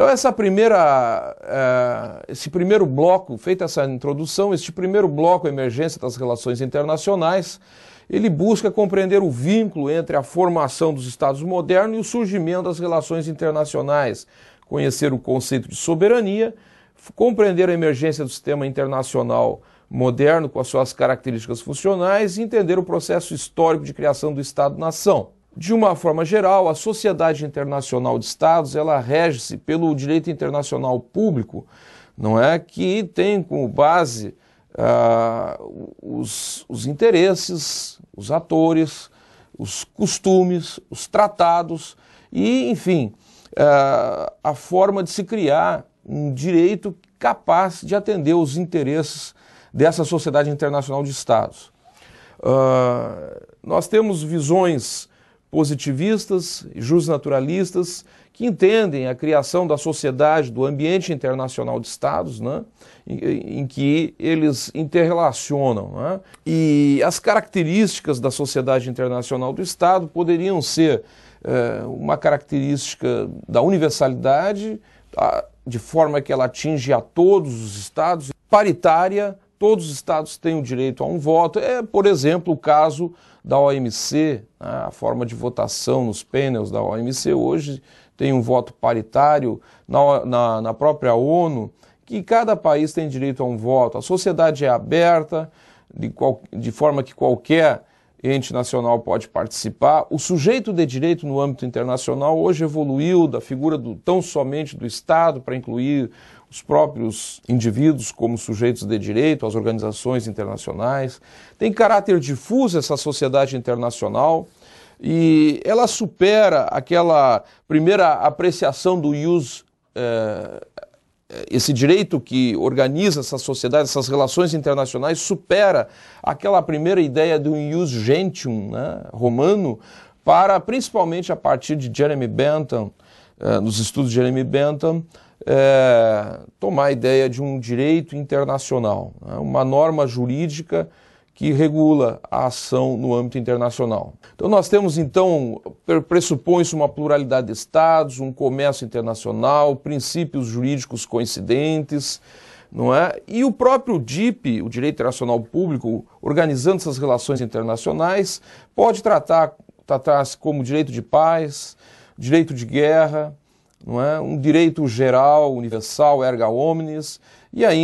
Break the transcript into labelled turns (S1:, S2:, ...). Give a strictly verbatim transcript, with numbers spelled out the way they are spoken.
S1: Então essa primeira, uh, esse primeiro bloco, feita essa introdução, este primeiro bloco, a emergência das relações internacionais, ele busca compreender o vínculo entre a formação dos Estados modernos e o surgimento das relações internacionais, conhecer o conceito de soberania, compreender a emergência do sistema internacional moderno com as suas características funcionais e entender o processo histórico de criação do Estado-nação. De uma forma geral, a sociedade internacional de Estados, ela rege-se pelo direito internacional público, não é, que tem como base uh, os, os interesses, os atores, os costumes, os tratados e, enfim, uh, a forma de se criar um direito capaz de atender os interesses dessa sociedade internacional de Estados. Uh, nós temos visões positivistas e justnaturalistas que entendem a criação da sociedade, do ambiente internacional de Estados, né, em, em que eles interrelacionam. Né, e as características da sociedade internacional do Estado poderiam ser uh, uma característica da universalidade, a, de forma que ela atinge a todos os Estados, paritária, todos os Estados têm o direito a um voto. É, por exemplo, o caso da O M C, né, a forma de votação nos painels da O M C hoje tem um voto paritário, na, na, na própria ONU, que cada país tem direito a um voto. A sociedade é aberta, de, qual, de forma que qualquer ente nacional pode participar. O sujeito de direito no âmbito internacional hoje evoluiu da figura do, tão somente do Estado para incluir os próprios indivíduos como sujeitos de direito, as organizações internacionais. Tem caráter difuso essa sociedade internacional e ela supera aquela primeira apreciação do ius, eh, esse direito que organiza essa sociedade, essas relações internacionais, supera aquela primeira ideia do ius gentium, né, romano, para, principalmente a partir de Jeremy Bentham, eh, nos estudos de Jeremy Bentham, É, tomar a ideia de um direito internacional, né, uma norma jurídica que regula a ação no âmbito internacional. Então nós temos, então, pressupõe-se uma pluralidade de estados, um comércio internacional, princípios jurídicos coincidentes, não é? E o próprio D I P, o Direito Internacional Público, organizando essas relações internacionais, pode tratar, tratar-se como direito de paz, direito de guerra, não é? Um direito geral, universal, erga omnes, e aí